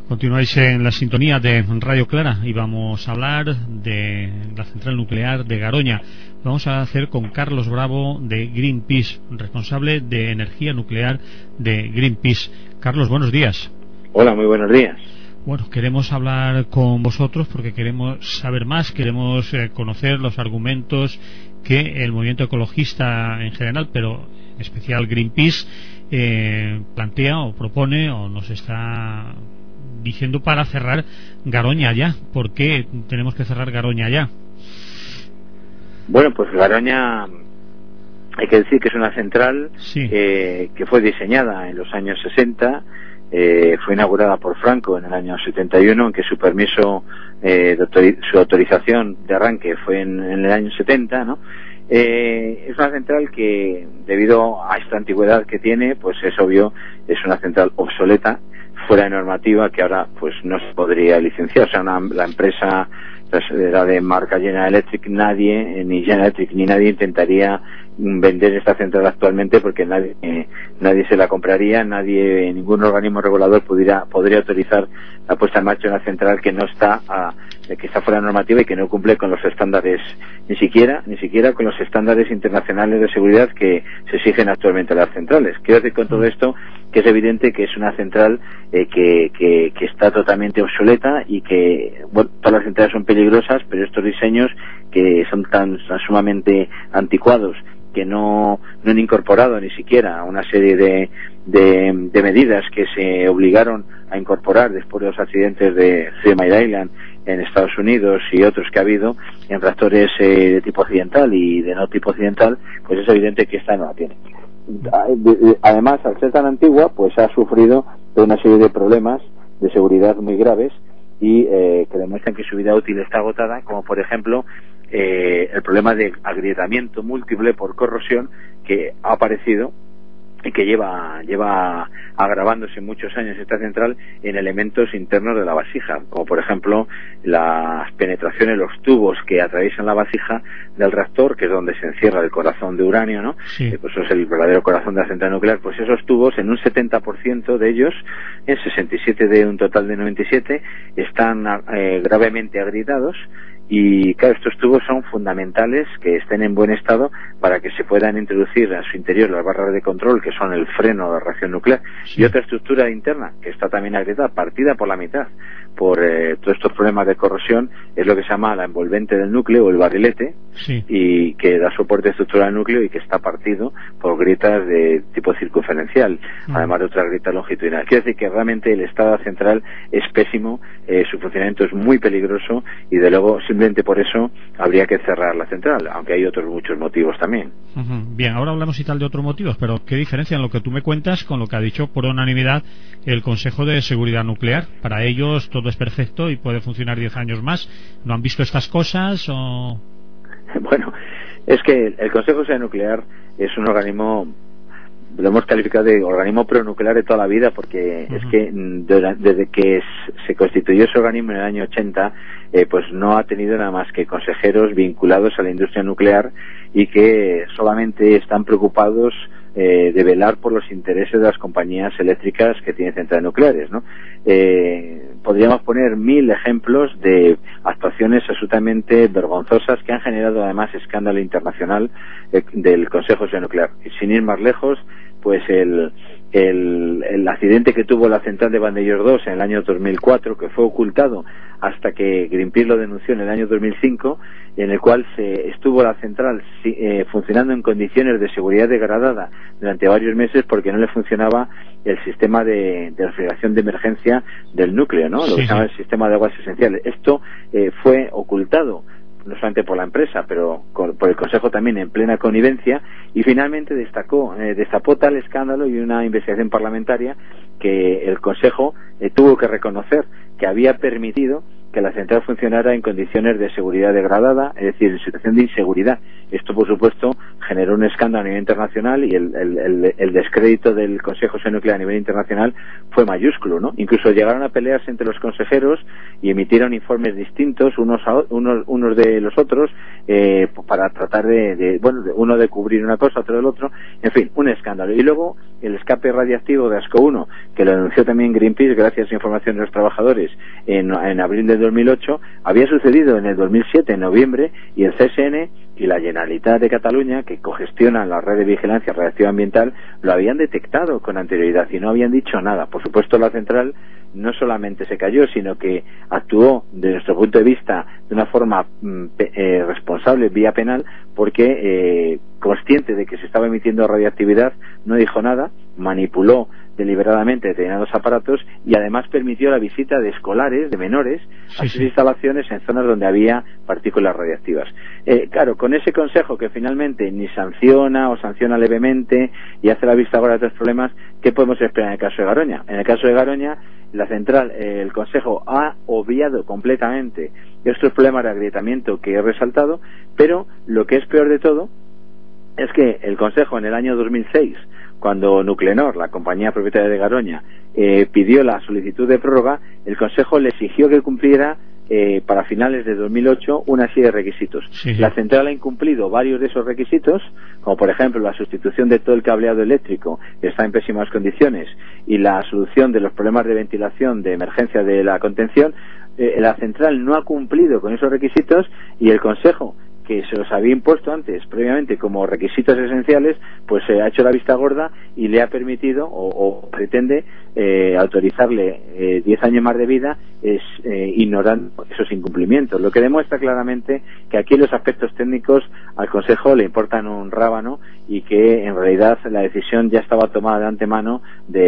Continuáis en la sintonía de Radio Clara y vamos a hablar de la central nuclear de Garoña. Lo vamos a hacer con Carlos Bravo de Greenpeace, responsable de energía nuclear de Greenpeace. Carlos, buenos días. Hola, muy buenos días. Bueno, queremos hablar con vosotros porque queremos saber más, queremos conocer los argumentos que el movimiento ecologista en general, pero en especial Greenpeace, plantea o propone o nos está diciendo para cerrar Garoña ya. ¿Por qué tenemos que cerrar Garoña ya? Bueno, pues Garoña, hay que decir que es una central que fue diseñada en los años 60, fue inaugurada por Franco en el año 71, aunque su permiso, su autorización de arranque fue en el año 70, ¿no? Es una central que, debido a esta antigüedad que tiene, pues es obvio, es una central obsoleta, fuera de normativa, que ahora pues no se podría licenciar. O sea, la empresa era de marca General Electric, ni General Electric ni nadie intentaría vender esta central actualmente, porque nadie se la compraría, ningún organismo regulador podría autorizar la puesta en marcha de una central que que está fuera de normativa y que no cumple con los estándares, ni siquiera con los estándares internacionales de seguridad que se exigen actualmente a las centrales. Quiero decir con todo esto que es evidente que es una central que está totalmente obsoleta y que, bueno, todas las centrales son peligrosas, pero estos diseños que son tan sumamente anticuados, que no han incorporado ni siquiera una serie de medidas que se obligaron a incorporar después de los accidentes de Three Mile Island en Estados Unidos y otros que ha habido en reactores de tipo occidental y de no tipo occidental, pues es evidente que esta no la tiene. Además, al ser tan antigua, pues ha sufrido de una serie de problemas de seguridad muy graves y que demuestran que su vida útil está agotada, como por ejemplo el problema de agrietamiento múltiple por corrosión que ha aparecido y que lleva agravándose muchos años esta central en elementos internos de la vasija, como por ejemplo las penetraciones, los tubos que atraviesan la vasija del reactor, que es donde se encierra el corazón de uranio, ¿no? Sí. Pues eso es el verdadero corazón de la central nuclear. Pues esos tubos, en un 70% de ellos, en 67 de un total de 97, están gravemente agrietados. Y claro, estos tubos son fundamentales que estén en buen estado para que se puedan introducir a su interior las barras de control, que son el freno de la reacción nuclear, y otra estructura interna que está también agrietada, partida por la mitad por todos estos problemas de corrosión, es lo que se llama la envolvente del núcleo o el barrilete, y que da soporte estructural al núcleo y que está partido por grietas de tipo circunferencial, además de otras grietas longitudinales. Quiere decir que realmente el estado central es pésimo, su funcionamiento es muy peligroso y de luego simplemente por eso habría que cerrar la central, aunque hay otros muchos motivos también. Bien, ahora hablamos y tal de otros motivos, pero ¿qué diferencia en lo que tú me cuentas con lo que ha dicho por unanimidad el Consejo de Seguridad Nuclear? Para ellos todo es perfecto y puede funcionar 10 años más. ¿No han visto estas cosas o...? Bueno, es que el Consejo de Seguridad Nuclear es un organismo, lo hemos calificado de organismo pronuclear de toda la vida, porque es que desde que se constituyó ese organismo en el año 80, pues no ha tenido nada más que consejeros vinculados a la industria nuclear y que solamente están preocupados de velar por los intereses de las compañías eléctricas que tienen centrales nucleares, ¿no? Podríamos poner 1000 ejemplos de actuaciones absolutamente vergonzosas que han generado además escándalo internacional del Consejo de Seguridad Nuclear. Y sin ir más lejos, pues el accidente que tuvo la central de Vandellós 2 en el año 2004, que fue ocultado hasta que Greenpeace lo denunció en el año 2005, en el cual estuvo la central funcionando en condiciones de seguridad degradada durante varios meses porque no le funcionaba el sistema de refrigeración de emergencia del núcleo, ¿no? Lo que se llama el sistema de aguas esenciales. Esto fue ocultado no solamente por la empresa, pero por el Consejo también en plena connivencia, y finalmente destapó tal escándalo y una investigación parlamentaria que el Consejo tuvo que reconocer que había permitido que la central funcionara en condiciones de seguridad degradada, es decir, en situación de inseguridad. Esto, por supuesto, generó un escándalo a nivel internacional y el descrédito del Consejo de Seguridad Nuclear a nivel internacional fue mayúsculo, ¿no? Incluso llegaron a pelearse entre los consejeros y emitieron informes distintos unos de los otros para tratar uno de cubrir una cosa, otro del otro, en fin, un escándalo. Y luego el escape radiactivo de Ascó 1, que lo denunció también Greenpeace gracias a información de los trabajadores en abril de 2008, había sucedido en el 2007, en noviembre, y el CSN y la Generalitat de Cataluña, que cogestionan la red de vigilancia radiactiva ambiental, lo habían detectado con anterioridad y no habían dicho nada. Por supuesto, la central no solamente se cayó, sino que actuó, desde nuestro punto de vista, de una forma responsable vía penal, porque consciente de que se estaba emitiendo radiactividad, no dijo nada, manipuló deliberadamente determinados aparatos y además permitió la visita de escolares, de menores, a sus instalaciones en zonas donde había partículas radiactivas. Claro, con ese consejo que finalmente ni sanciona o sanciona levemente y hace la vista gorda de otros problemas, ¿qué podemos esperar en el caso de Garoña? En el caso de Garoña, la central, el consejo ha obviado completamente estos problemas de agrietamiento que he resaltado, pero lo que es peor de todo es que el consejo en el año 2006, cuando Nuclenor, la compañía propietaria de Garoña, pidió la solicitud de prórroga, el consejo le exigió que cumpliera para finales de 2008 una serie de requisitos. Sí. La central ha incumplido varios de esos requisitos, como por ejemplo la sustitución de todo el cableado eléctrico, que está en pésimas condiciones, y la solución de los problemas de ventilación de emergencia de la contención. La central no ha cumplido con esos requisitos y el consejo, que se los había impuesto antes, previamente, como requisitos esenciales, pues ha hecho la vista gorda y le ha permitido, o pretende, autorizarle 10 años más de vida, ignorando esos incumplimientos. Lo que demuestra claramente que aquí los aspectos técnicos al Consejo le importan un rábano y que en realidad la decisión ya estaba tomada de antemano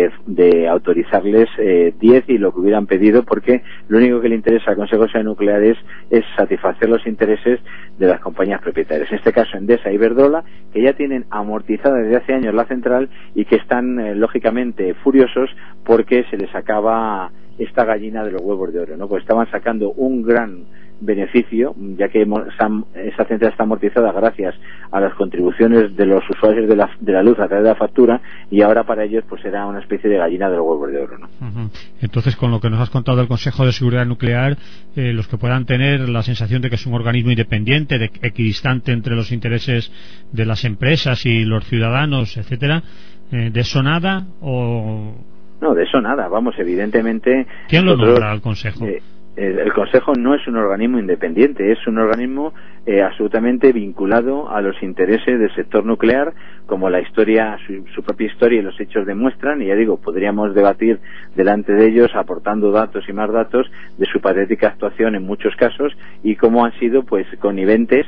de autorizarles 10 y lo que hubieran pedido, porque lo único que le interesa al Consejo de Nucleares es satisfacer los intereses de las compañías propietarias, en este caso Endesa y Iberdrola, que ya tienen amortizada desde hace años la central y que están lógicamente furiosos porque se les acaba esta gallina de los huevos de oro, ¿no? Pues estaban sacando un gran beneficio, ya que esa central está amortizada gracias a las contribuciones de los usuarios de la luz a través de la factura, y ahora para ellos pues será una especie de gallina de los huevos de oro, ¿no? Entonces, con lo que nos has contado del Consejo de Seguridad Nuclear, los que puedan tener la sensación de que es un organismo independiente, de equidistante entre los intereses de las empresas y los ciudadanos, etcétera, ¿de eso nada o...? No, de eso nada, vamos, evidentemente... ¿Quién lo nombra al Consejo? El Consejo no es un organismo independiente, es un organismo absolutamente vinculado a los intereses del sector nuclear, como la historia, su propia historia y los hechos demuestran, y ya digo, podríamos debatir delante de ellos, aportando datos y más datos de su patética actuación en muchos casos, y cómo han sido pues conniventes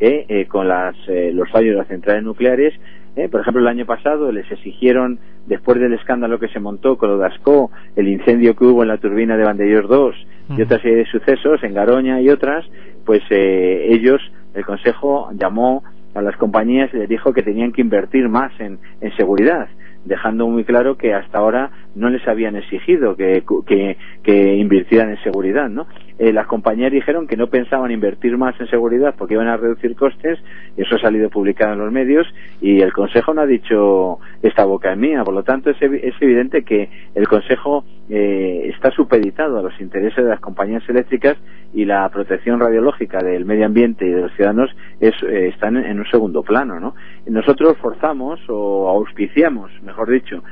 con los fallos de las centrales nucleares. Por ejemplo, el año pasado les exigieron, después del escándalo que se montó con lo de Ascó, el incendio que hubo en la turbina de Vandellós 2 y otra serie de sucesos en Garoña y otras, pues ellos, el Consejo llamó a las compañías y les dijo que tenían que invertir más en seguridad, dejando muy claro que hasta ahora no les habían exigido que invirtieran en seguridad, ¿no? Las compañías dijeron que no pensaban invertir más en seguridad porque iban a reducir costes, y eso ha salido publicado en los medios, y el Consejo no ha dicho esta boca es mía. Por lo tanto, es evidente que el Consejo está supeditado a los intereses de las compañías eléctricas, y la protección radiológica del medio ambiente y de los ciudadanos están en un segundo plano, ¿no? Nosotros forzamos o auspiciamos, mejor dicho,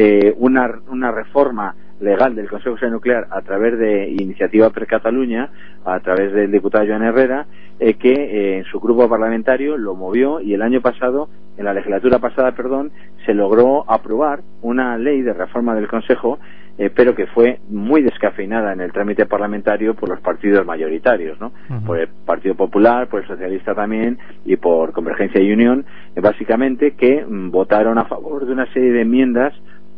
una reforma legal del Consejo de Seguridad Nuclear a través de Iniciativa per Catalunya, a través del diputado Joan Herrera, que en su grupo parlamentario lo movió, y el año pasado, en la legislatura pasada, se logró aprobar una ley de reforma del Consejo, pero que fue muy descafeinada en el trámite parlamentario por los partidos mayoritarios, ¿no? Por el Partido Popular, por el Socialista también, y por Convergencia y Unión, básicamente, que votaron a favor de una serie de enmiendas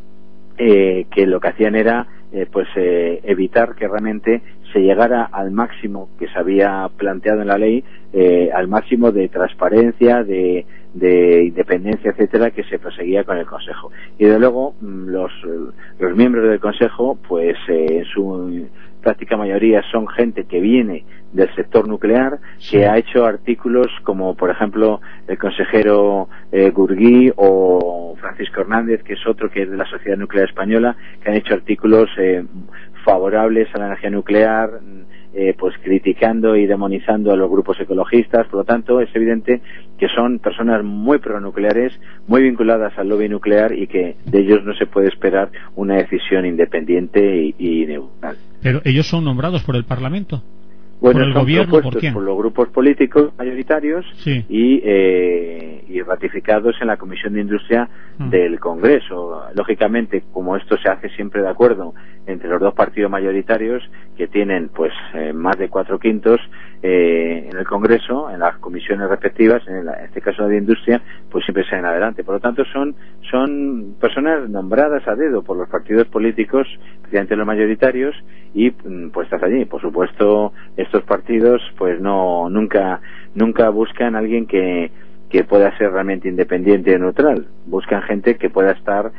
que lo que hacían era evitar que realmente se llegara al máximo que se había planteado en la ley, al máximo de transparencia, de independencia, etcétera, que se perseguía con el Consejo. Y de luego los miembros del Consejo, pues en su práctica mayoría son gente que viene del sector nuclear, que ha hecho artículos como por ejemplo el consejero Gurgui o Francisco Hernández, que es otro que es de la Sociedad Nuclear Española, que han hecho artículos favorables a la energía nuclear, pues criticando y demonizando a los grupos ecologistas. Por lo tanto, es evidente que son personas muy pronucleares, muy vinculadas al lobby nuclear, y que de ellos no se puede esperar una decisión independiente y neutral. ¿Pero ellos son nombrados por el Parlamento? Bueno, ¿Por el son gobierno? propuestos ¿Por quién? Por los grupos políticos mayoritarios, sí. y ratificados en la Comisión de Industria del Congreso. Lógicamente, como esto se hace siempre de acuerdo entre los dos partidos mayoritarios, que tienen pues más de 4/5 en el Congreso, en las comisiones respectivas, en este caso de Industria, pues siempre salen adelante. Por lo tanto, son personas nombradas a dedo por los partidos políticos, especialmente los mayoritarios, y puestas allí. Por supuesto, estos partidos pues nunca buscan a alguien que pueda ser realmente independiente y neutral. Buscan gente que pueda estar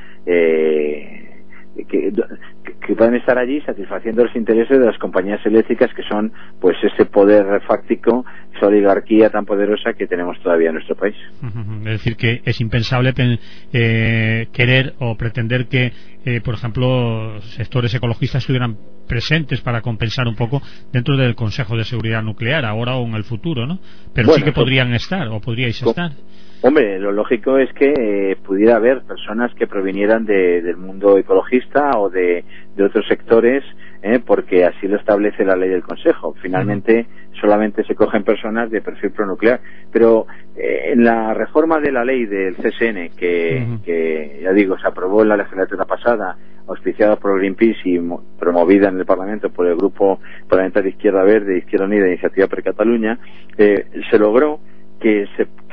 que puedan estar allí satisfaciendo los intereses de las compañías eléctricas, que son pues ese poder fáctico, esa oligarquía tan poderosa que tenemos todavía en nuestro país. Es decir, que es impensable querer o pretender que por ejemplo sectores ecologistas estuvieran presentes para compensar un poco dentro del Consejo de Seguridad Nuclear ahora o en el futuro, ¿no? Pero bueno, sí que podrían estar, o podríais estar. Hombre, lo lógico es que pudiera haber personas que provinieran del mundo ecologista o de otros sectores, porque así lo establece la ley del Consejo. Finalmente, solamente se cogen personas de perfil pronuclear. Pero en la reforma de la ley del CSN, que ya digo, se aprobó en la legislatura pasada, auspiciada por Greenpeace y promovida en el Parlamento por el Grupo Parlamentario Izquierda Verde, Izquierda Unida e Iniciativa per Catalunya, se logró que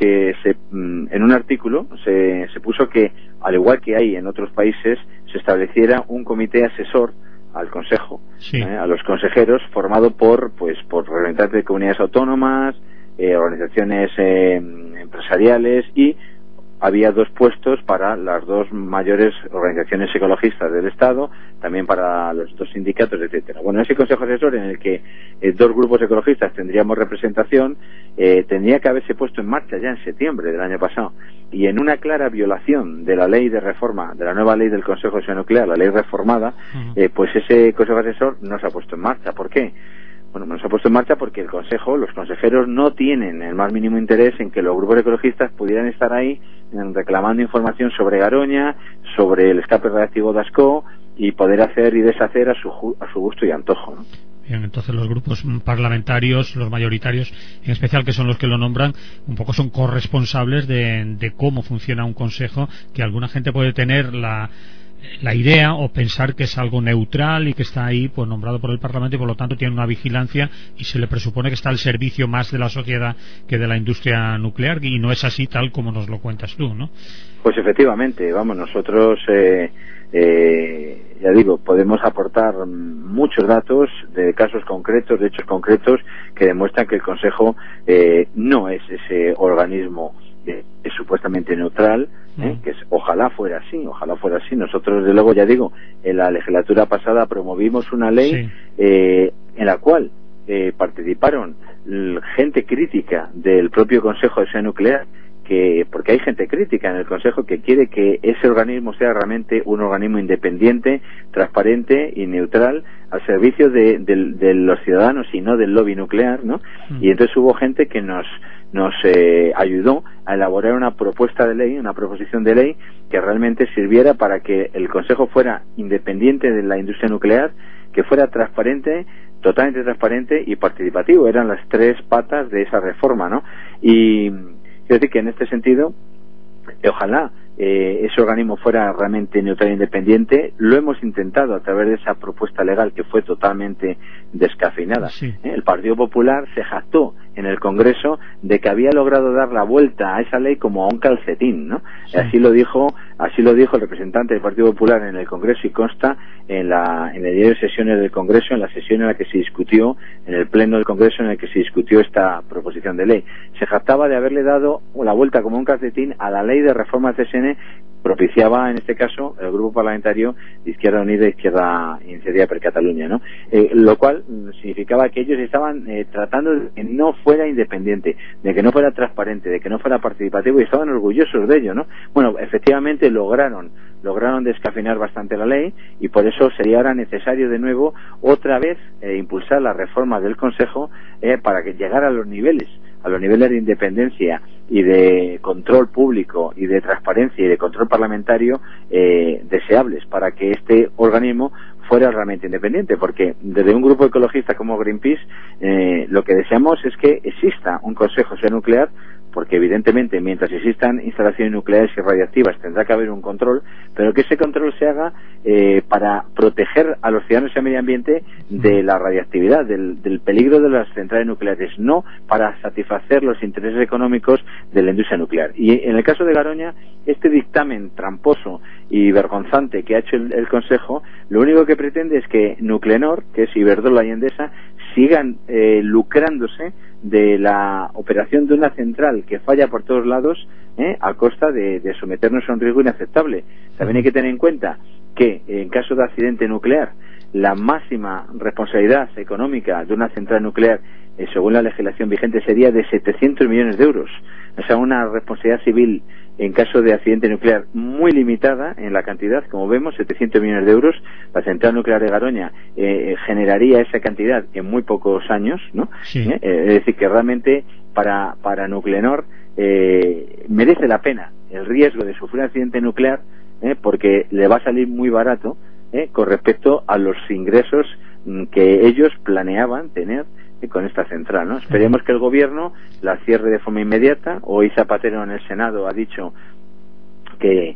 en un artículo se puso que, al igual que hay en otros países, se estableciera un comité asesor al Consejo, sí. A los consejeros, formado por representantes de comunidades autónomas, organizaciones empresariales, y había 2 puestos para las 2 mayores organizaciones ecologistas del Estado, también para los 2 sindicatos, etcétera. Bueno, ese consejo asesor, en el que 2 grupos ecologistas tendríamos representación, tendría que haberse puesto en marcha ya en septiembre del año pasado, y en una clara violación de la ley de reforma, de la nueva ley del Consejo de Seguridad Nuclear, la ley reformada, pues ese consejo asesor no se ha puesto en marcha. ¿Por qué? Bueno, no se ha puesto en marcha porque el Consejo, los consejeros, no tienen el más mínimo interés en que los grupos ecologistas pudieran estar ahí reclamando información sobre Garoña, sobre el escape radiactivo de Ascó, y poder hacer y deshacer a su gusto y antojo, ¿no? Bien, entonces los grupos parlamentarios, los mayoritarios en especial, que son los que lo nombran, un poco son corresponsables de cómo funciona un consejo, que alguna gente puede tener la idea o pensar que es algo neutral y que está ahí pues nombrado por el Parlamento, y por lo tanto tiene una vigilancia y se le presupone que está al servicio más de la sociedad que de la industria nuclear, y no es así tal como nos lo cuentas tú, ¿no? Pues efectivamente, vamos, nosotros ya digo, podemos aportar muchos datos de casos concretos, de hechos concretos, que demuestran que el Consejo no es ese organismo es supuestamente neutral, que ojalá fuera así. Nosotros, desde luego, ya digo, en la legislatura pasada promovimos una ley en la cual participaron gente crítica del propio Consejo de Seguridad Nuclear, porque hay gente crítica en el Consejo que quiere que ese organismo sea realmente un organismo independiente, transparente y neutral, al servicio de los ciudadanos y no del lobby nuclear, ¿no? Y entonces hubo gente que nos ayudó a elaborar una propuesta de ley, una proposición de ley que realmente sirviera para que el Consejo fuera independiente de la industria nuclear, que fuera transparente, totalmente transparente y participativo. Eran las 3 patas de esa reforma, ¿no? Y quiero decir que en este sentido, ojalá ese organismo fuera realmente neutral e independiente. Lo hemos intentado a través de esa propuesta legal que fue totalmente descafeinada. Sí. El Partido Popular se jactó en el Congreso de que había logrado dar la vuelta a esa ley como a un calcetín, ¿no? Sí. Así lo dijo el representante del Partido Popular en el Congreso, y consta en el diario de sesiones del Congreso, en la sesión en la que se discutió, en el pleno del Congreso en el que se discutió esta proposición de ley. Se jactaba de haberle dado la vuelta como un calcetín a la ley de reforma CSN, propiciaba en este caso el grupo parlamentario de Izquierda Unida e Izquierda Iniciativa per Catalunya, ¿no? Lo cual significaba que ellos estaban tratando de que no fuera independiente, de que no fuera transparente, de que no fuera participativo, y estaban orgullosos de ello, ¿no? Bueno, efectivamente lograron descafeinar bastante la ley, y por eso sería ahora necesario de nuevo otra vez impulsar la reforma del Consejo para que llegara a los niveles de independencia y de control público y de transparencia y de control parlamentario deseables para que este organismo fuera realmente independiente, porque desde un grupo ecologista como Greenpeace lo que deseamos es que exista un Consejo Nuclear, porque evidentemente mientras existan instalaciones nucleares y radiactivas tendrá que haber un control, pero que ese control se haga para proteger a los ciudadanos y al medio ambiente de la radiactividad, del peligro de las centrales nucleares, no para satisfacer los intereses económicos de la industria nuclear. Y en el caso de Garoña, este dictamen tramposo y vergonzante que ha hecho el Consejo, lo único que pretende es que Nuclenor, que es Iberdrola y Endesa, sigan lucrándose de la operación de una central que falla por todos lados a costa de someternos a un riesgo inaceptable. También hay que tener en cuenta que en caso de accidente nuclear, la máxima responsabilidad económica de una central nuclear, según la legislación vigente, sería de 700 millones de euros. O sea, una responsabilidad civil en caso de accidente nuclear muy limitada en la cantidad, como vemos, 700 millones de euros. La central nuclear de Garoña generaría esa cantidad en muy pocos años, ¿no? Sí. Es decir, que realmente para Nuclenor merece la pena el riesgo de sufrir un accidente nuclear, porque le va a salir muy barato con respecto a los ingresos que ellos planeaban tener con esta central, ¿no? Esperemos que el gobierno la cierre de forma inmediata. Hoy Zapatero en el Senado ha dicho que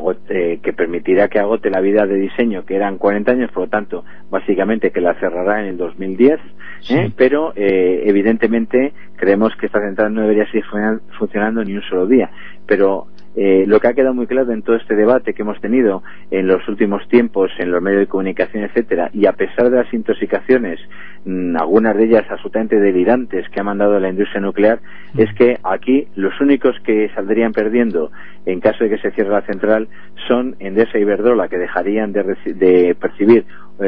permitirá que agote la vida de diseño, que eran 40 años, por lo tanto, básicamente que la cerrará en el 2010, sí. Pero evidentemente creemos que esta central no debería seguir funcionando ni un solo día. Pero lo que ha quedado muy claro en todo este debate que hemos tenido en los últimos tiempos en los medios de comunicación, etcétera, y a pesar de las intoxicaciones, algunas de ellas absolutamente delirantes que ha mandado la industria nuclear, es que aquí los únicos que saldrían perdiendo en caso de que se cierre la central son Endesa y Iberdrola, que dejarían de percibir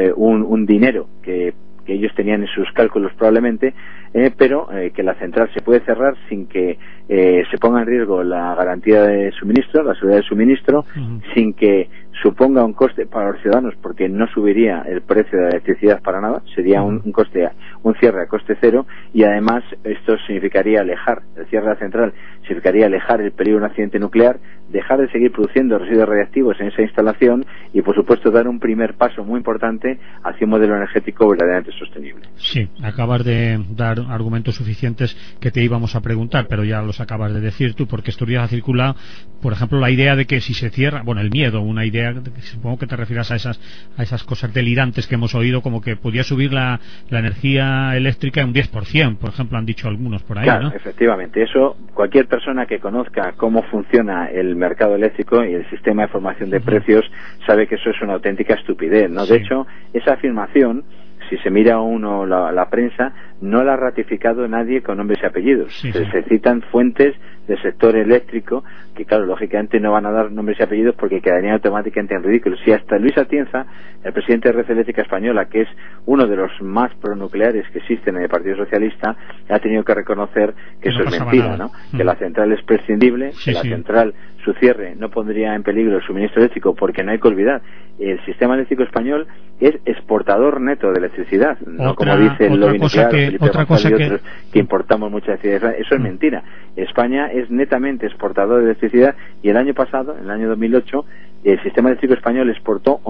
un dinero que ellos tenían en sus cálculos probablemente, pero que la central se puede cerrar sin que se ponga en riesgo la garantía de suministro, la seguridad de suministro, sin que suponga un coste para los ciudadanos, porque no subiría el precio de la electricidad para nada, sería un cierre a coste cero, y además esto significaría el cierre de la central significaría alejar el peligro de un accidente nuclear, dejar de seguir produciendo residuos radiactivos en esa instalación y, por supuesto, dar un primer paso muy importante hacia un modelo energético verdaderamente sostenible. Sí, acabas de dar argumentos suficientes que te íbamos a preguntar, pero ya los acabas de decir tú, porque estos días ha circulado, por ejemplo, la idea de que si se cierra, bueno, el miedo, una idea, supongo que te refieras a esas cosas delirantes que hemos oído, como que podía subir la energía eléctrica en un 10%, por ejemplo, han dicho algunos por ahí, claro, ¿no? Efectivamente, eso, cualquier persona que conozca cómo funciona el mercado eléctrico y el sistema de formación de precios sabe que eso es una auténtica estupidez, ¿no? Sí. De hecho, esa afirmación, si se mira uno la prensa, no la ha ratificado nadie con nombres y apellidos. Sí, sí. Se citan fuentes del sector eléctrico que, claro, lógicamente no van a dar nombres y apellidos porque quedarían automáticamente en ridículo. Si hasta Luis Atienza, el presidente de Red Eléctrica Española, que es uno de los más pronucleares que existen en el Partido Socialista, ha tenido que reconocer que eso es mentira, ¿no? Que la central es prescindible, que la central, su cierre, no pondría en peligro el suministro eléctrico, porque no hay que olvidar, el sistema eléctrico español es exportador neto de electricidad, no como dice el lobby nuclear, Felipe González y otros, que importamos mucha electricidad. Eso es mentira. España es netamente exportador de electricidad, y el año pasado, en el año 2008, el sistema eléctrico español exportó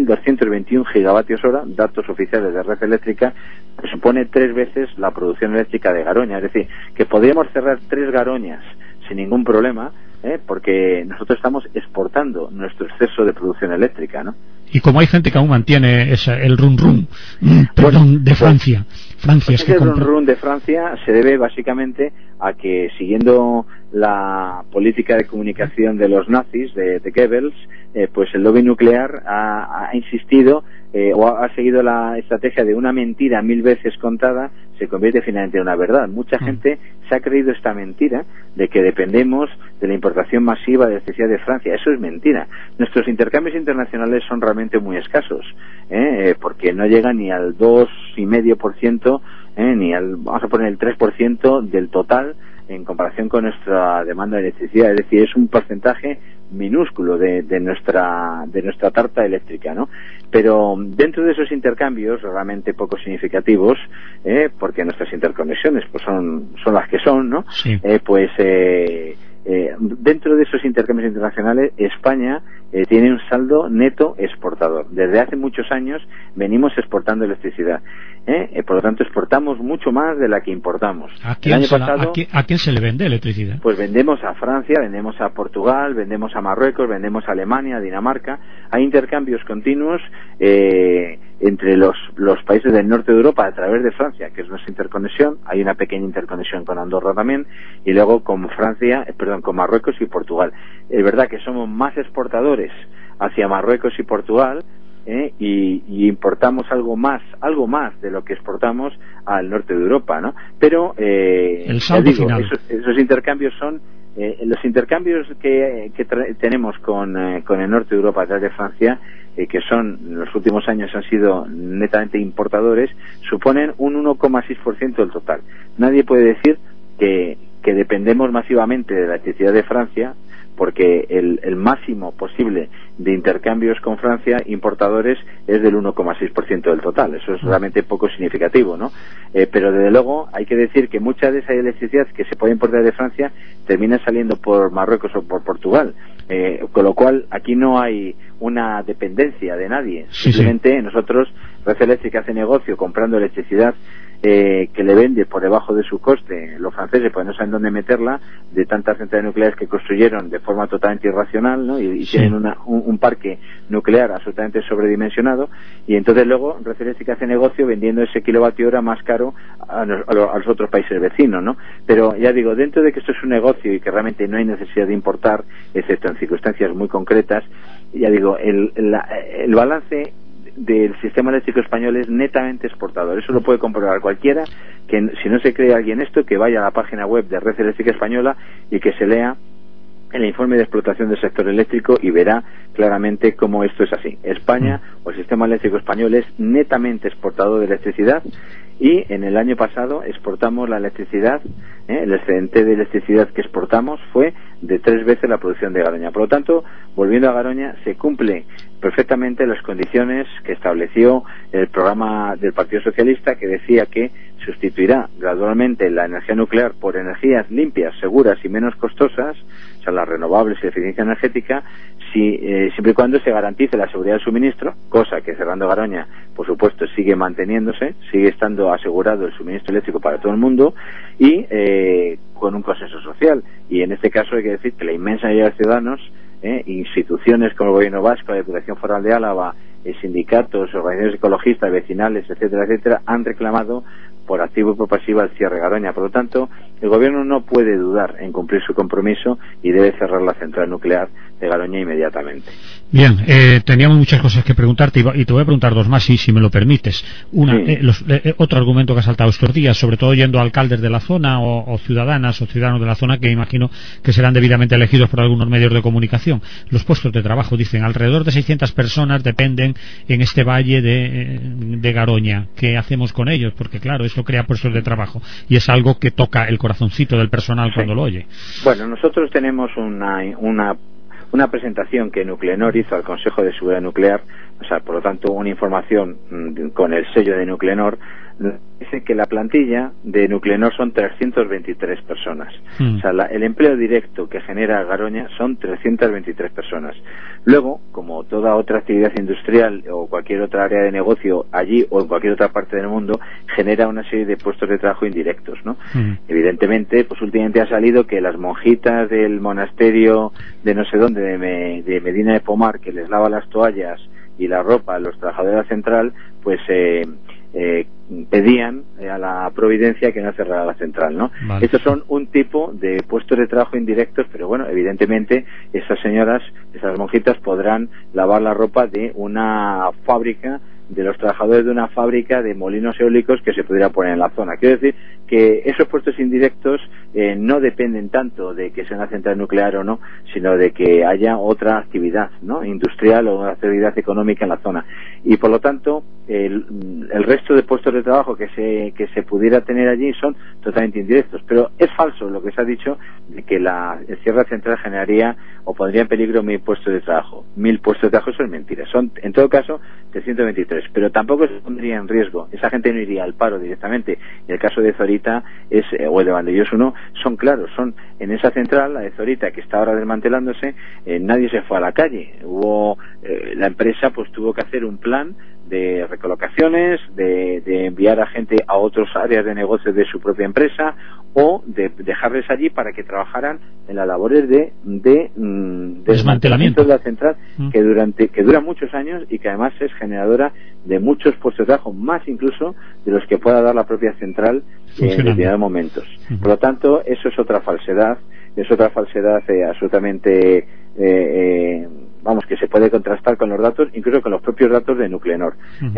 11.221 gigavatios hora, datos oficiales de Red Eléctrica, que supone 3 veces la producción eléctrica de Garoña. Es decir, que podríamos cerrar 3 Garoñas sin ningún problema, porque nosotros estamos exportando nuestro exceso de producción eléctrica, ¿no? Y como hay gente que aún mantiene el run de Francia, es que el run de Francia se debe básicamente a que, siguiendo la política de comunicación de los nazis, de Goebbels, pues el lobby nuclear ha insistido o ha seguido la estrategia de una mentira 1000 veces contada se convierte finalmente en una verdad. Mucha gente se ha creído esta mentira de que dependemos de la importación masiva de electricidad de Francia. Eso es mentira. Nuestros intercambios internacionales son realmente muy escasos, porque no llegan ni al 2,5%, ni al, vamos a poner el 3% del total en comparación con nuestra demanda de electricidad. Es decir, es un porcentaje minúsculo de nuestra tarta eléctrica, ¿no? Pero dentro de esos intercambios realmente poco significativos, porque nuestras interconexiones pues son las que son, ¿no? Sí. Dentro de esos intercambios internacionales, España tiene un saldo neto exportador. Desde hace muchos años venimos exportando electricidad. Por lo tanto, exportamos mucho más de la que importamos. ¿A quién se le vende electricidad? Pues vendemos a Francia, vendemos a Portugal, vendemos a Marruecos, vendemos a Alemania, a Dinamarca. Hay intercambios continuos entre los países del norte de Europa a través de Francia, que es nuestra interconexión. Hay una pequeña interconexión con Andorra también, y luego con con Marruecos y Portugal. Es verdad que somos más exportadores hacia Marruecos y Portugal, y importamos algo más de lo que exportamos al norte de Europa, ¿no? Pero el saldo final. Esos intercambios son los intercambios que tenemos con el norte de Europa a través de Francia, que son en los últimos años han sido netamente importadores, suponen un 1,6% del total. Nadie puede decir que dependemos masivamente de la electricidad de Francia, porque el máximo posible de intercambios con Francia importadores es del 1,6% del total. Eso es realmente poco significativo, ¿no? Pero desde luego hay que decir que mucha de esa electricidad que se puede importar de Francia termina saliendo por Marruecos o por Portugal, con lo cual aquí no hay una dependencia de nadie. Simplemente nosotros, Red Eléctrica, hace negocio comprando electricidad que le vende por debajo de su coste los franceses, pues no saben dónde meterla, de tantas centrales nucleares que construyeron de forma totalmente irracional, ¿no? Y tienen un parque nuclear absolutamente sobredimensionado, y entonces luego Red Eléctrica hace negocio vendiendo ese kilovatio hora más caro a los otros países vecinos, ¿no? Pero ya digo, dentro de que esto es un negocio y que realmente no hay necesidad de importar, excepto en circunstancias muy concretas, ya digo, el balance del sistema eléctrico español es netamente exportador. Eso lo puede comprobar cualquiera, que si no se cree alguien esto, que vaya a la página web de Red Eléctrica Española y que se lea el informe de explotación del sector eléctrico y verá claramente cómo esto es así. España o el sistema eléctrico español es netamente exportador de electricidad, y en el año pasado exportamos la electricidad, el excedente de electricidad que exportamos fue de 3 veces la producción de Garoña. Por lo tanto, volviendo a Garoña, se cumple perfectamente las condiciones que estableció el programa del Partido Socialista, que decía que sustituirá gradualmente la energía nuclear por energías limpias, seguras y menos costosas, o sea, las renovables y la eficiencia energética, siempre y cuando se garantice la seguridad del suministro, cosa que cerrando Garoña, por supuesto, sigue manteniéndose, sigue estando asegurado el suministro eléctrico para todo el mundo, y con un consenso social. Y en este caso hay que decir que la inmensa mayoría de ciudadanos, instituciones como el Gobierno Vasco, la Diputación Foral de Álava, sindicatos, organizaciones ecologistas, vecinales, etcétera, etcétera, han reclamado por activo y por pasiva el cierre de Garoña. Por lo tanto, el Gobierno no puede dudar en cumplir su compromiso y debe cerrar la central nuclear de Garoña inmediatamente. Bien, teníamos muchas cosas que preguntarte y te voy a preguntar dos más, si me lo permites. Otro argumento que ha saltado estos días, sobre todo yendo a alcaldes de la zona o ciudadanas o ciudadanos de la zona, que imagino que serán debidamente elegidos por algunos medios de comunicación. Los puestos de trabajo, dicen, alrededor de 600 personas dependen en este valle de Garoña. ¿Qué hacemos con ellos? Porque claro, eso crea puestos de trabajo y es algo que toca el corazoncito del personal cuando lo oye. Bueno, nosotros tenemos una presentación que Nuclenor hizo al Consejo de Seguridad Nuclear, o sea, por lo tanto, una información con el sello de Nuclenor. Dice que la plantilla de Nuclenor son 323 personas. O sea, el empleo directo que genera Garoña son 323 personas. Luego, como toda otra actividad industrial o cualquier otra área de negocio allí o en cualquier otra parte del mundo, genera una serie de puestos de trabajo indirectos, ¿no? Evidentemente, pues últimamente ha salido que las monjitas del monasterio de no sé dónde, de Medina de Pomar, que les lava las toallas y la ropa a los trabajadores de la central, pues pedían a la Providencia que no cerrara la central, ¿no? Vale. Estos son un tipo de puestos de trabajo indirectos, pero bueno, evidentemente esas señoras, esas monjitas podrán lavar la ropa de una fábrica de los trabajadores de una fábrica de molinos eólicos que se pudiera poner en la zona. Quiero decir que esos puestos indirectos no dependen tanto de que sea una central nuclear o no, sino de que haya otra actividad, ¿no?, industrial o una actividad económica en la zona. Y por lo tanto, el resto de puestos de trabajo que se pudiera tener allí son totalmente indirectos. Pero es falso lo que se ha dicho de que el cierre de la central generaría o pondría en peligro 1.000 puestos de trabajo. 1.000 puestos de trabajo son mentiras. Son, en todo caso, 323. Pero tampoco se pondría en riesgo. Esa gente no iría al paro directamente. En el caso de Zorita o el de Vandellós 1 son claros. Son en esa central, la de Zorita, que está ahora desmantelándose, nadie se fue a la calle. La empresa pues tuvo que hacer un plan de recolocaciones, de enviar a gente a otras áreas de negocio de su propia empresa o de dejarles allí para que trabajaran en las labores de desmantelamiento de la central que dura muchos años y que además es generadora de muchos puestos de trabajo, más incluso de los que pueda dar la propia central en determinados momentos. Por lo tanto, eso es otra falsedad absolutamente que se puede contrastar con los datos, incluso con los propios datos de Nuclenor.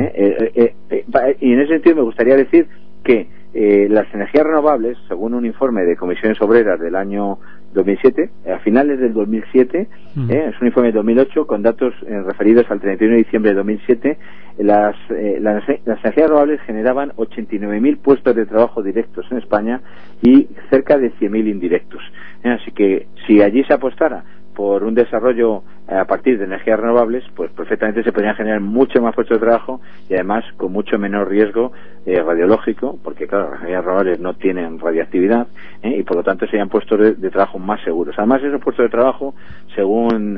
Y en ese sentido me gustaría decir que las energías renovables, según un informe de Comisiones Obreras del año 2007, a finales del 2007, es un informe de 2008 con datos referidos al 31 de diciembre de 2007, las energías renovables generaban 89.000 puestos de trabajo directos en España y cerca de 100.000 indirectos. Así que si allí se apostara por un desarrollo a partir de energías renovables, pues perfectamente se podrían generar mucho más puestos de trabajo y además con mucho menor riesgo radiológico, porque claro, las energías renovables no tienen radiactividad y por lo tanto serían puestos de trabajo más seguros. Además, esos puestos de trabajo, según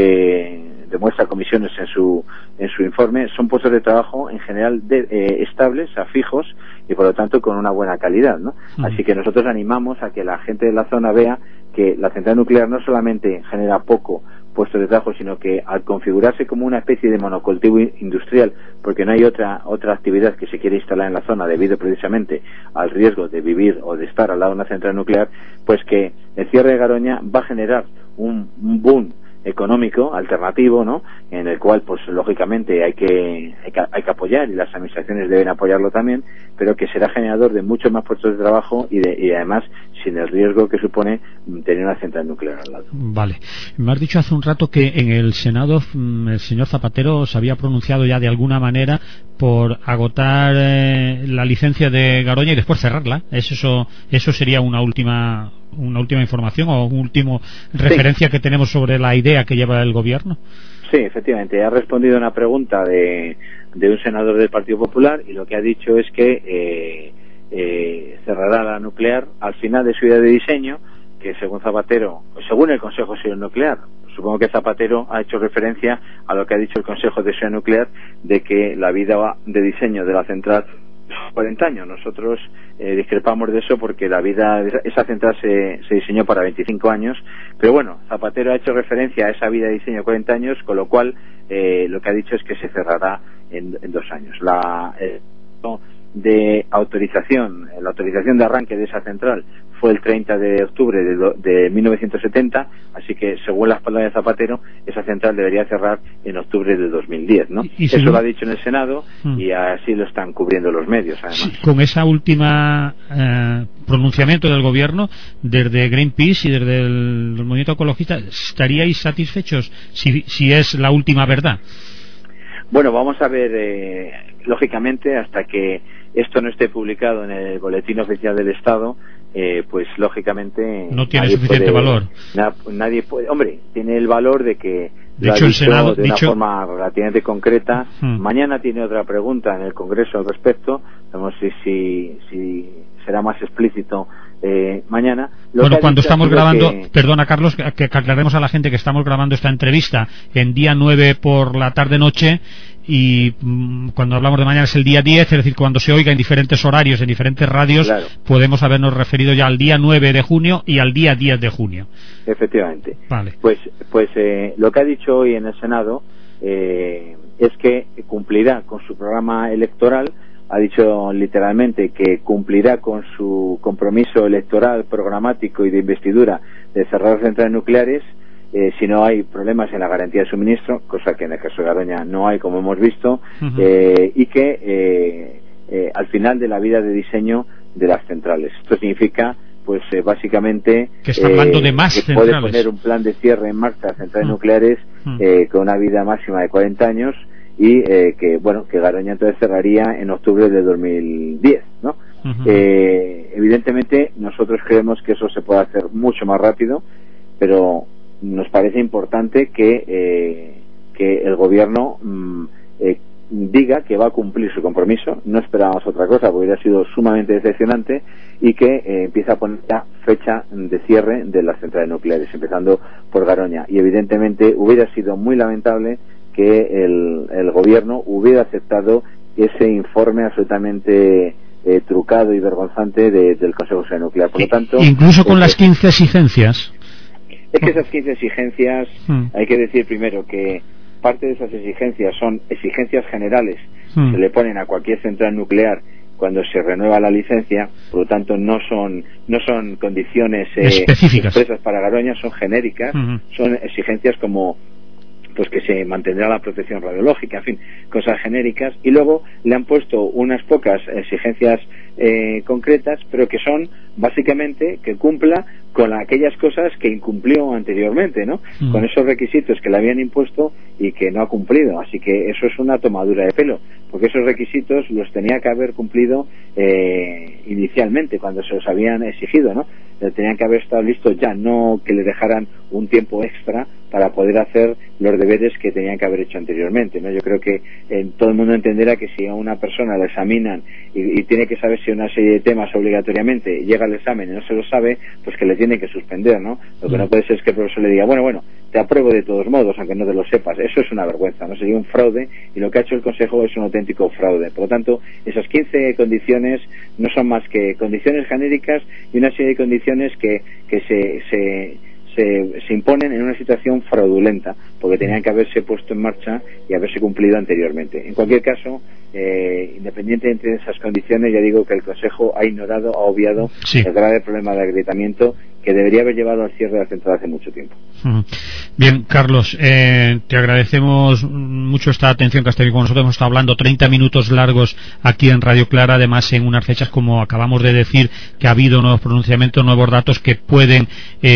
demuestra Comisiones en su informe, son puestos de trabajo en general estables, fijos y por lo tanto con una buena calidad, ¿no? Así que nosotros animamos a que la gente de la zona vea que la central nuclear no solamente genera poco puestos de trabajo, sino que al configurarse como una especie de monocultivo industrial, porque no hay otra actividad que se quiere instalar en la zona debido precisamente al riesgo de vivir o de estar al lado de una central nuclear, pues que el cierre de Garoña va a generar un boom económico alternativo, ¿no?, en el cual pues lógicamente hay que apoyar y las administraciones deben apoyarlo también, pero que será generador de muchos más puestos de trabajo y además sin el riesgo que supone tener una central nuclear al lado. Vale. Me has dicho hace un rato que en el Senado el señor Zapatero se había pronunciado ya de alguna manera por agotar la licencia de Garoña y después cerrarla. Eso sería una última información o una última referencia que tenemos sobre la idea que lleva el gobierno. Sí, efectivamente. Ha respondido a una pregunta de un senador del Partido Popular y lo que ha dicho es que cerrará la nuclear al final de su vida de diseño, que según Zapatero, según el Consejo de Seguridad Nuclear, supongo que Zapatero ha hecho referencia a lo que ha dicho el Consejo de Seguridad Nuclear de que la vida de diseño de la central 40 años. Nosotros discrepamos de eso porque esa central se diseñó para 25 años, pero bueno, Zapatero ha hecho referencia a esa vida de diseño de 40 años, con lo cual lo que ha dicho es que se cerrará en 2 años. La autorización de arranque de esa central fue el 30 de octubre de 1970, así que según las palabras de Zapatero, esa central debería cerrar en octubre de 2010, ¿no? Eso lo ha dicho en el Senado y así lo están cubriendo los medios, además. Sí, con esa última pronunciamiento del gobierno, desde Greenpeace y desde el movimiento ecologista, ¿estaríais satisfechos si es la última verdad? Bueno, vamos a ver, lógicamente, hasta que esto no esté publicado en el Boletín Oficial del Estado, pues lógicamente no tiene suficiente valor. Nadie puede, hombre, tiene el valor de que de hecho, el Senado, de una forma relativamente concreta. Mañana tiene otra pregunta en el Congreso al respecto. Vamos si será más explícito mañana. Bueno, cuando estamos grabando, perdona Carlos, que aclaremos a la gente que estamos grabando esta entrevista en día 9 por la tarde-noche y cuando hablamos de mañana es el día 10, es decir, cuando se oiga en diferentes horarios, en diferentes radios, claro, podemos habernos referido ya al día 9 de junio y al día 10 de junio. Efectivamente. Vale. Pues lo que ha dicho hoy en el Senado es que cumplirá con su programa electoral. Ha dicho literalmente que cumplirá con su compromiso electoral, programático y de investidura de cerrar centrales nucleares si no hay problemas en la garantía de suministro, cosa que en el caso de Garoña no hay, como hemos visto, y que al final de la vida de diseño de las centrales. Esto significa, pues básicamente, que está hablando de más que centrales. puede poner un plan de cierre en marcha de centrales nucleares con una vida máxima de 40 años y que Garoña entonces cerraría en octubre de 2010, ¿no? Evidentemente nosotros creemos que eso se puede hacer mucho más rápido, pero nos parece importante que el gobierno diga que va a cumplir su compromiso. No esperábamos otra cosa, porque hubiera sido sumamente decepcionante, y que empieza a poner ya fecha de cierre de las centrales nucleares, empezando por Garoña. Y evidentemente hubiera sido muy lamentable que el gobierno hubiera aceptado ese informe absolutamente trucado y vergonzante del Consejo de Seguridad Nuclear. Por lo tanto, incluso con las 15 exigencias. Es que esas 15 exigencias, hay que decir primero que parte de esas exigencias son exigencias generales, se le ponen a cualquier central nuclear cuando se renueva la licencia, por lo tanto no son condiciones específicas expresas para Garoña, son genéricas, son exigencias como pues que se mantendrá la protección radiológica, en fin, cosas genéricas, y luego le han puesto unas pocas exigencias concretas, pero que son básicamente que cumpla con aquellas cosas que incumplió anteriormente, ¿no? Con esos requisitos que le habían impuesto y que no ha cumplido. Así que eso es una tomadura de pelo, porque esos requisitos los tenía que haber cumplido inicialmente, cuando se los habían exigido, ¿no? Tenían que haber estado listos ya, no que le dejaran un tiempo extra para poder hacer los deberes que tenían que haber hecho anteriormente, ¿no? Yo creo que todo el mundo entenderá que si a una persona la examinan y tiene que saberse una serie de temas obligatoriamente, llega al examen y no se lo sabe, pues que le tiene que suspender, ¿no? Lo que no puede ser es que el profesor le diga, bueno, te apruebo de todos modos, aunque no te lo sepas. Eso es una vergüenza, ¿no? Sería un fraude, y lo que ha hecho el Consejo es un auténtico fraude. Por lo tanto, esas 15 condiciones no son más que condiciones genéricas y una serie de condiciones que se imponen en una situación fraudulenta, porque tenían que haberse puesto en marcha y haberse cumplido anteriormente. En cualquier caso, independientemente de esas condiciones, ya digo que el Consejo ha ignorado, ha obviado el grave problema de agrietamiento que debería haber llevado al cierre de la central hace mucho tiempo. Bien, Carlos, te agradecemos mucho esta atención que has tenido con nosotros. Hemos estado hablando 30 minutos largos aquí en Radio Clara, además en unas fechas, como acabamos de decir, que ha habido nuevos pronunciamientos, nuevos datos que pueden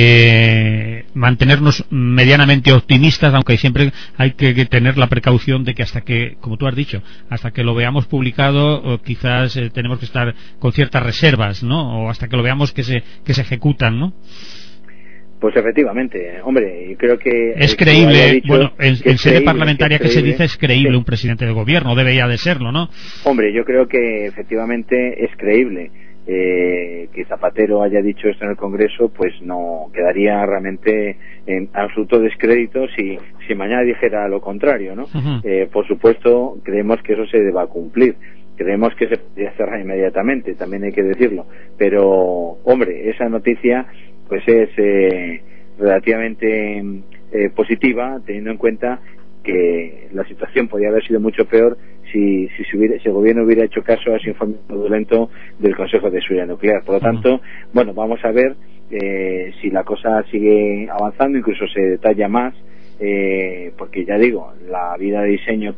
mantenernos medianamente optimistas, aunque siempre hay que tener la precaución de que hasta que, como tú has dicho, hasta que lo veamos publicado, quizás tenemos que estar con ciertas reservas, ¿no? O hasta que lo veamos que se ejecutan, ¿no? Pues efectivamente, hombre, creo que es creíble, en sede parlamentaria que se dice es creíble un presidente de gobierno, debería de serlo, ¿no? Hombre, yo creo que efectivamente es creíble. Que Zapatero haya dicho esto en el Congreso, pues no quedaría realmente en absoluto descrédito si mañana dijera lo contrario, ¿no? Por supuesto, creemos que eso se va a cumplir. Creemos que se podría cerrar inmediatamente, también hay que decirlo. Pero, hombre, esa noticia pues es relativamente positiva, teniendo en cuenta que la situación podría haber sido mucho peor si el gobierno hubiera hecho caso a ese informe fraudulento del Consejo de Seguridad Nuclear. Por lo tanto, bueno, vamos a ver si la cosa sigue avanzando, incluso se detalla más, porque ya digo, la vida de diseño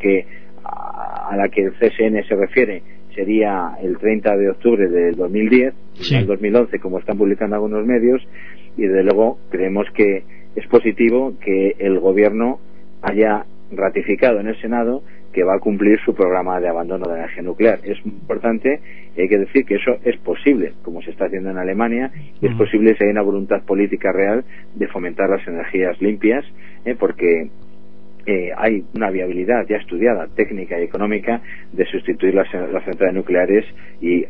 a la que el CSN se refiere sería el 30 de octubre del 2010, no el 2011, como están publicando algunos medios, y desde luego creemos que es positivo que el gobierno haya ratificado en el Senado que va a cumplir su programa de abandono de la energía nuclear. Es muy importante, y hay que decir que eso es posible, como se está haciendo en Alemania, y es posible si hay una voluntad política real de fomentar las energías limpias, porque hay una viabilidad ya estudiada, técnica y económica, de sustituir las centrales nucleares y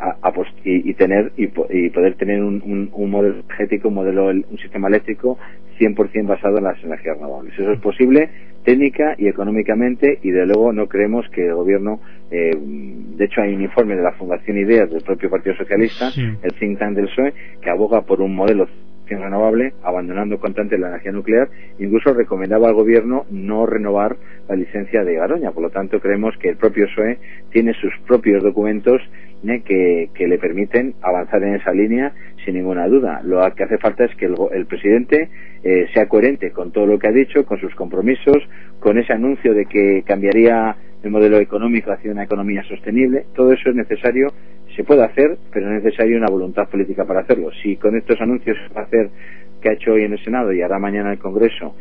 poder tener un modelo energético, un sistema eléctrico 100% basado en las energías renovables. Eso es posible técnica y económicamente, y de luego no creemos que el gobierno, de hecho hay un informe de la Fundación Ideas del propio Partido Socialista, el think tank del PSOE, que aboga por un modelo generación renovable, abandonando cuanto antes la energía nuclear. Incluso recomendaba al gobierno no renovar la licencia de Garoña. Por lo tanto, creemos que el propio PSOE tiene sus propios documentos que le permiten avanzar en esa línea sin ninguna duda. Lo que hace falta es que el presidente sea coherente con todo lo que ha dicho, con sus compromisos, con ese anuncio de que cambiaría el modelo económico hacia una economía sostenible. Todo eso es necesario, se puede hacer, pero es necesaria una voluntad política para hacerlo. Si con estos anuncios se va a hacer, que ha hecho hoy en el Senado y hará mañana en el Congreso,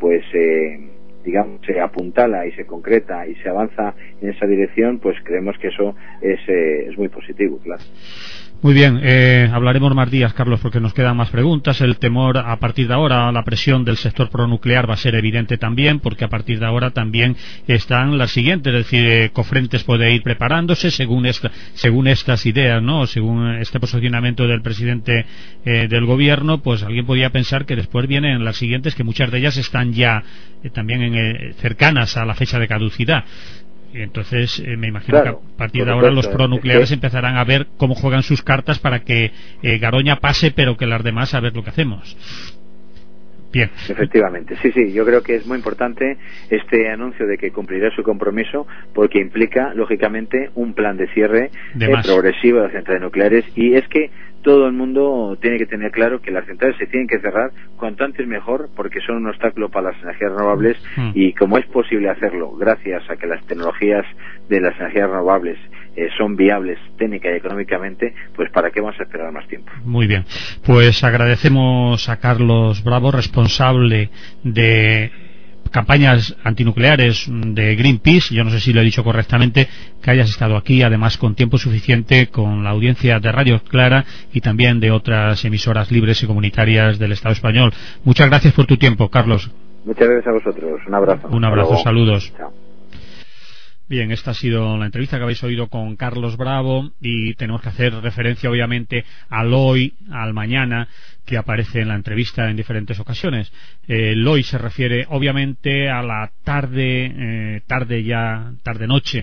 digamos, se apuntala y se concreta y se avanza en esa dirección, pues creemos que eso es muy positivo, claro. Muy bien, hablaremos más días, Carlos, porque nos quedan más preguntas. El temor a partir de ahora, la presión del sector pronuclear va a ser evidente también, porque a partir de ahora también están las siguientes, es decir, Cofrentes puede ir preparándose según estas ideas, ¿no? Según este posicionamiento del presidente del gobierno, pues alguien podría pensar que después vienen las siguientes, que muchas de ellas están ya también cercanas a la fecha de caducidad. Y entonces me imagino que a partir de ahora los pronucleares empezarán a ver cómo juegan sus cartas para que Garoña pase, pero que las demás a ver lo que hacemos. Bien. Efectivamente, sí, yo creo que es muy importante este anuncio de que cumplirá su compromiso, porque implica, lógicamente, un plan de cierre progresivo de las centrales nucleares, y es que todo el mundo tiene que tener claro que las centrales se tienen que cerrar cuanto antes mejor, porque son un obstáculo para las energías renovables, y como es posible hacerlo gracias a que las tecnologías de las energías renovables son viables técnica y económicamente, pues ¿para qué vamos a esperar más tiempo? Muy bien, pues agradecemos a Carlos Bravo, responsable de campañas antinucleares de Greenpeace. Yo no sé si lo he dicho correctamente, que hayas estado aquí, además con tiempo suficiente, con la audiencia de Radio Clara y también de otras emisoras libres y comunitarias del Estado español. Muchas gracias por tu tiempo, Carlos. Muchas gracias a vosotros. Un abrazo. Un abrazo, saludos. Chao. Bien, esta ha sido la entrevista que habéis oído con Carlos Bravo, y tenemos que hacer referencia obviamente al hoy, al mañana, que aparece en la entrevista en diferentes ocasiones. El hoy se refiere obviamente a la tarde-noche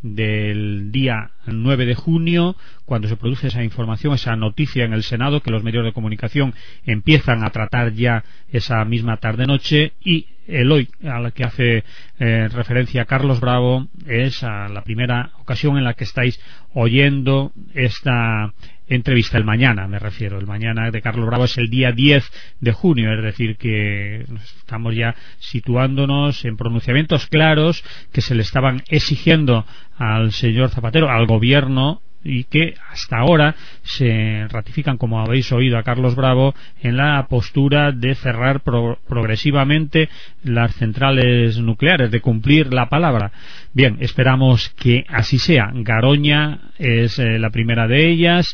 del día 9 de junio, cuando se produce esa información, esa noticia en el Senado, que los medios de comunicación empiezan a tratar ya esa misma tarde-noche, y el hoy a la que hace referencia Carlos Bravo es a la primera ocasión en la que estáis oyendo esta entrevista. El mañana, me refiero, el mañana de Carlos Bravo es el día 10 de junio, es decir, que estamos ya situándonos en pronunciamientos claros que se le estaban exigiendo al señor Zapatero, al gobierno, y que hasta ahora se ratifican, como habéis oído a Carlos Bravo, en la postura de cerrar progresivamente las centrales nucleares, de cumplir la palabra. Bien, esperamos que así sea. Garoña es la primera de ellas,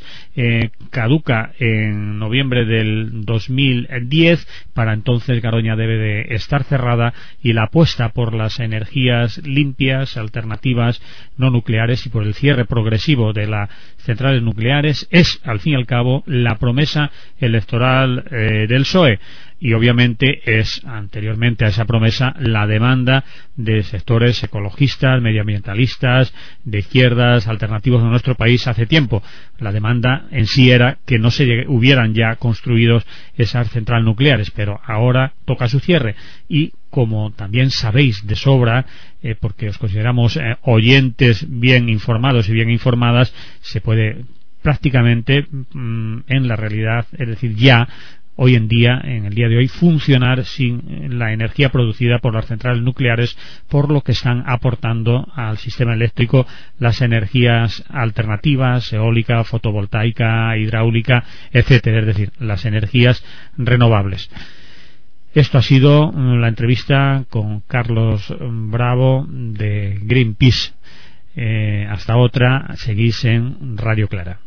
caduca en noviembre del 2010, para entonces Garoña debe de estar cerrada, y la apuesta por las energías limpias, alternativas, no nucleares, y por el cierre progresivo de las centrales nucleares es, al fin y al cabo, la promesa electoral del PSOE. Y obviamente es, anteriormente a esa promesa, la demanda de sectores ecologistas, medioambientalistas, de izquierdas, alternativos en nuestro país hace tiempo. La demanda en sí era que no se hubieran ya construidos esas centrales nucleares, pero ahora toca su cierre. Y como también sabéis de sobra, porque os consideramos oyentes bien informados y bien informadas, se puede prácticamente en la realidad, es decir, ya hoy en día, en el día de hoy, funcionar sin la energía producida por las centrales nucleares, por lo que están aportando al sistema eléctrico las energías alternativas, eólica, fotovoltaica, hidráulica, etcétera, es decir, las energías renovables. Esto ha sido la entrevista con Carlos Bravo de Greenpeace. Hasta otra, seguís en Radio Clara.